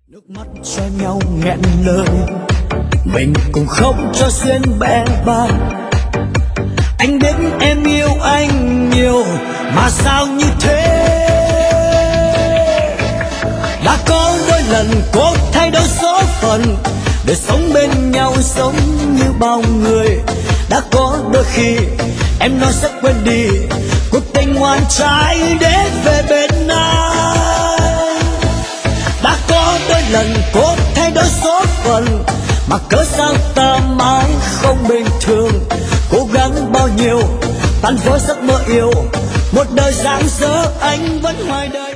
Nước mắt cho nhau nghẹn lời, mình cùng khóc cho duyên bẽ bàng. Anh biết em yêu anh nhiều, mà sao như thế? Đã có đôi lần cố thay đổi số phận để sống bên nhau giống như bao người. Đã có đôi khi em nói sẽ quên đi cuộc tình ngoan trái để về bên anh. Đã có đôi lần cố thay đổi số phận, mà cớ sao ta mãi không bình thường. Cố gắng bao nhiêu tan vỡ giấc mơ yêu, một đời rạng rỡ anh vẫn hoài đợi.